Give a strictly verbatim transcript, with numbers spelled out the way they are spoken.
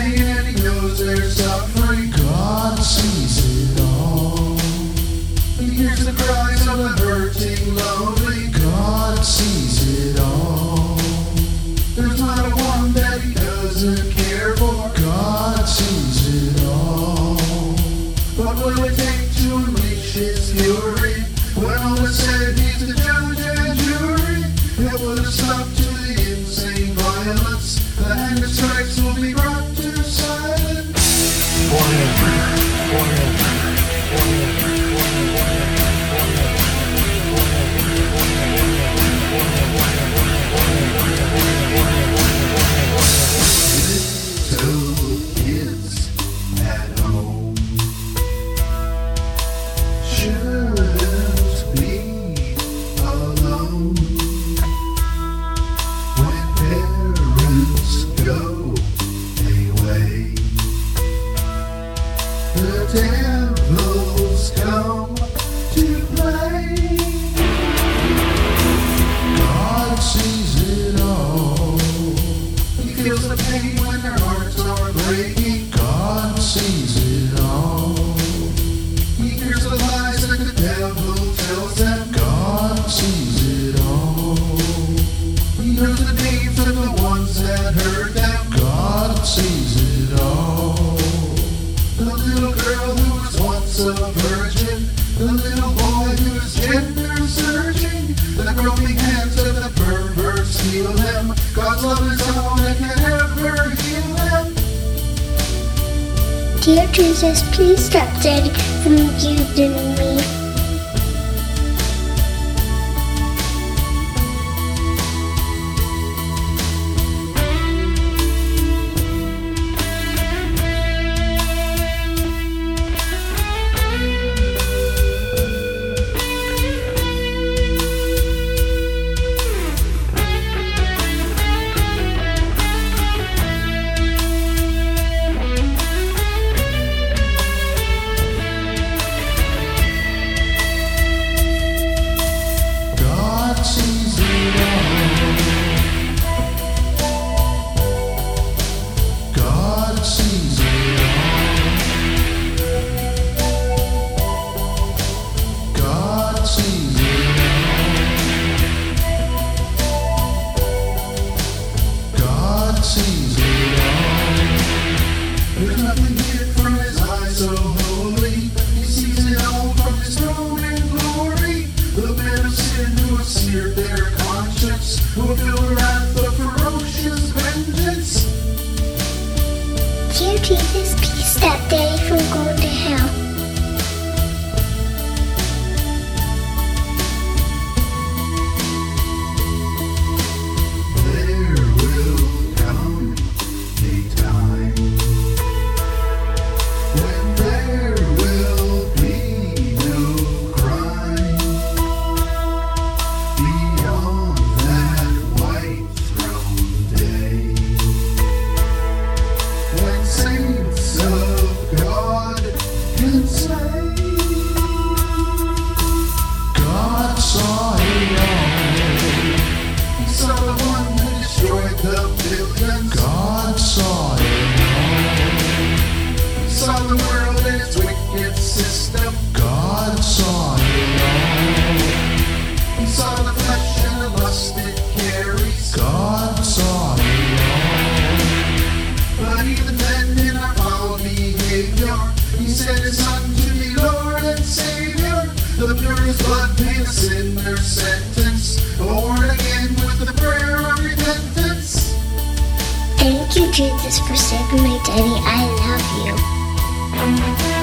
pain and He knows their suffering. God sees it all. He hears the cries of the hurting, lonely. God sees it all. There's not a one that He doesn't care for. God sees it all. What will it take to unleash His fury? When all is said, He's the judge and jury. It will have stopped to the insane violence. The hand of strikes will be brought to silence. Forever, forever, forever, Little kids at home shouldn't be alone. When parents go away, the devils come to play. God sees it all. He feels the pain when their hearts are breaking. God sees it all. He hears the lies that the devil tells them. God sees it all. He knows the names of the ones that hurt them. God sees it all. The little girl who was once a virgin, the little boy who is gender searching, the groping hands of the perverts heal them. God's love is all that can ever heal them. Dear Jesus, please stop Daddy from using me. There's nothing hid from His eyes so holy. He sees it all from His throne in glory. The men of sin who have seared their conscience, who have filled the wrath of ferocious vengeance. Dear Jesus, please stop Daddy from going to hell. There will come a time when there will be no crime beyond that white throne day, when saints of God can say, God saw it all. He saw the one who destroyed the billions. God saw it all. He saw the world and its wicked system. God saw it all. He saw the flesh and the lust it carries. God saw it all. But even then, in our foul behavior, He sent His Son to be Lord and Savior. The purest blood paid a sinner's sentence, born again with the prayer of repentance. Thank you, Jesus, for saving my daddy. I love you.